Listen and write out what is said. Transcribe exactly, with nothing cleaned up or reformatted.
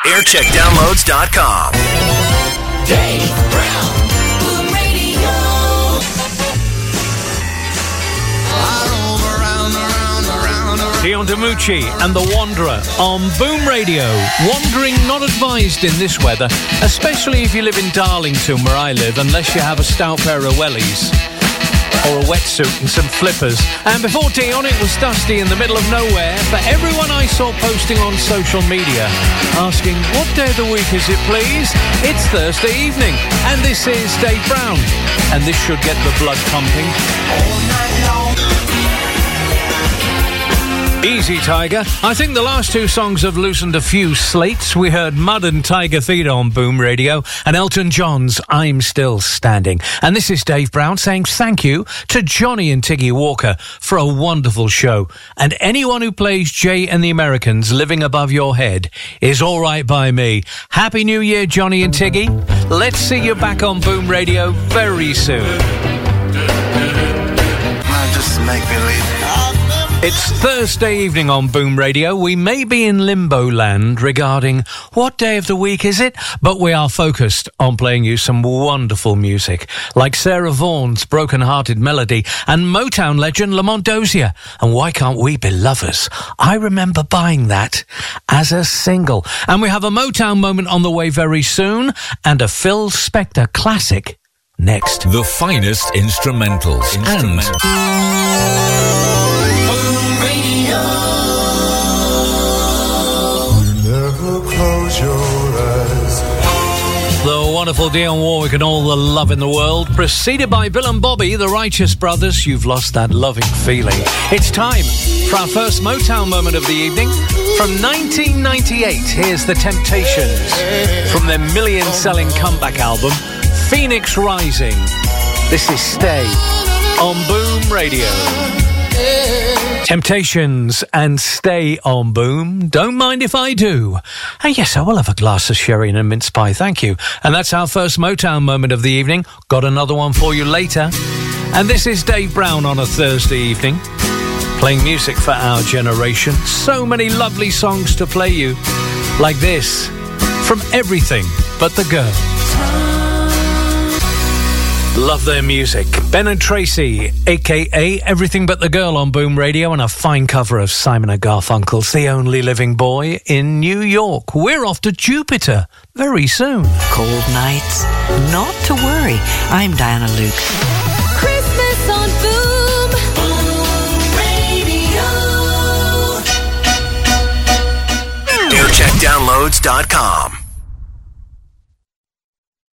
aircheck downloads dot com. Dave Brown, Boom Radio. Dion DiMucci and The Wanderer on Boom Radio. Wandering not advised in this weather, especially if you live in Darlington, where I live, unless you have a stout pair of wellies or a wetsuit and some flippers. And before Dion, it was Dusty in the middle of nowhere. For everyone I saw posting on social media, asking, what day of the week is it, please? It's Thursday evening, and this is Dave Brown. And this should get the blood pumping. All night long. Easy, Tiger. I think the last two songs have loosened a few slates. We heard Mud and Tiger Feet on Boom Radio and Elton John's I'm Still Standing. And this is Dave Brown saying thank you to Johnny and Tiggy Walker for a wonderful show. And anyone who plays Jay and the Americans Living Above Your Head is all right by me. Happy New Year, Johnny and Tiggy. Let's see you back on Boom Radio very soon. I just make believe. It's Thursday evening on Boom Radio. We may be in limbo land regarding what day of the week is it, but we are focused on playing you some wonderful music, like Sarah Vaughan's Broken Hearted Melody and Motown legend Lamont Dozier. And Why Can't We Be Lovers? I remember buying that as a single. And we have a Motown moment on the way very soon, and a Phil Spector classic next. The finest instrumentals, instrumentals. and... The wonderful Dionne Warwick and All the Love in the World, preceded by Bill and Bobby, the Righteous Brothers. You've lost that loving feeling. It's time for our first Motown moment of the evening. From nineteen ninety-eight, here's The Temptations from their million-selling comeback album, Phoenix Rising. This is Stay on Boom Radio. Temptations and Stay on Boom. Don't mind if I do. And yes, I will have a glass of sherry and a mince pie, thank you. And that's our first Motown moment of the evening. Got another one for you later. And this is Dave Brown on a Thursday evening, playing music for our generation. So many lovely songs to play you, like this, from Everything But the Girl. Love their music. Ben and Tracy, a k a. Everything But the Girl on Boom Radio, and a fine cover of Simon and Garfunkel's The Only Living Boy in New York. We're off to Jupiter very soon. Cold nights? Not to worry. I'm Diana Luke. Christmas on Boom. Boom Radio. aircheck downloads dot com.